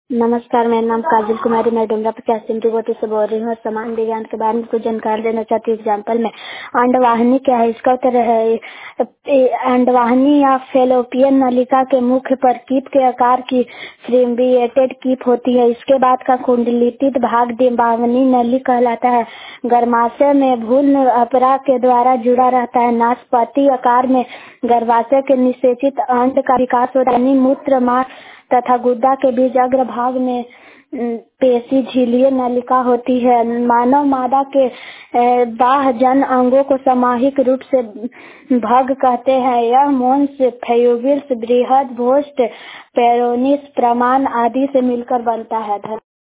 नमस्कार, मेरा नाम काजल कुमारी, मैं डुमरा 85 से बोल रही हूँ और समान विज्ञान के बारे में कुछ जानकारी देना चाहती हूँ। एग्जाम्पल में अंडवाहिनी क्या है, इसका उत्तर है अंडवाहिनी या फेलोपियन नलिका के मुख पर कीप के आकार की फ्रेम्बिएटेड कीप होती है। इसके बाद का कुंडलित भाग डिंबावनी नली कहलाता है। गर्भाशय में भ्रूण अपरा के द्वारा जुड़ा रहता है। नाशपाती आकार में गर्भाशय के निषेचित अंड का विकास होता है। मूत्र मार्ग तथा गुदा के बीच अग्रभाग में पेशी झिल्ली नलिका होती है। मानव मादा के बाह्य जन अंगों को सामूहिक रूप से भग कहते हैं। यह मोन्स, फ्यूबिल्स, बृहद भोस्ट, पेरोनिस, प्रमाण आदि से मिलकर बनता है।